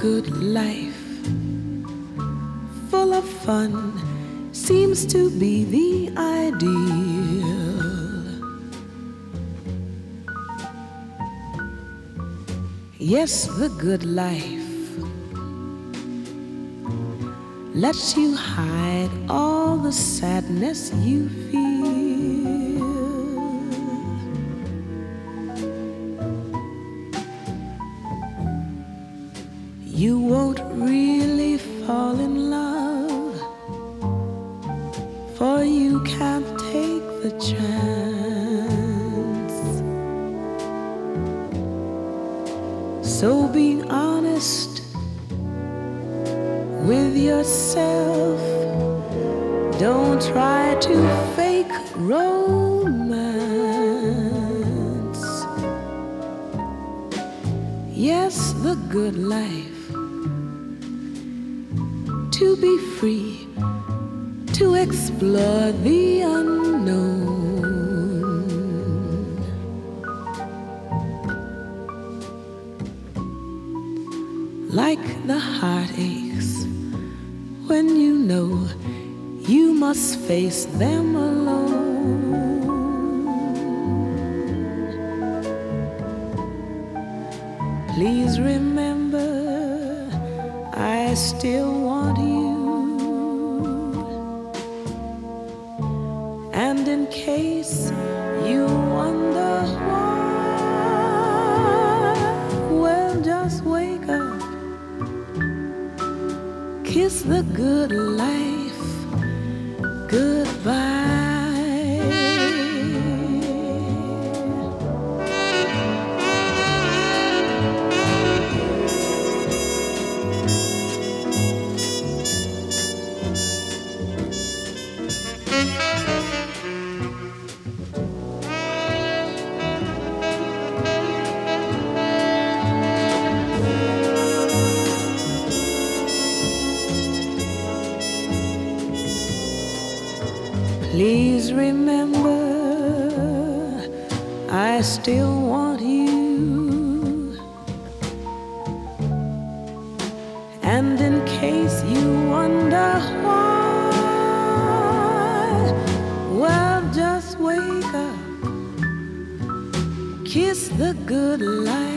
good life, full of fun, seems to be the ideal. Yes, the good life lets you hide all the sadness you feel. You won't really fall in love, for you can't take the chance. So be honest with yourself. Don't try to fake romance. Yes, the good life, to be free, to explore the unknown. Like the heartaches when you know you must face them alone. Please remember, I still want you. And in case you wonder why, well, just wake up, kiss the good life goodbye. Please remember, I still want you. And in case you wonder why, well, just wake up, kiss the good life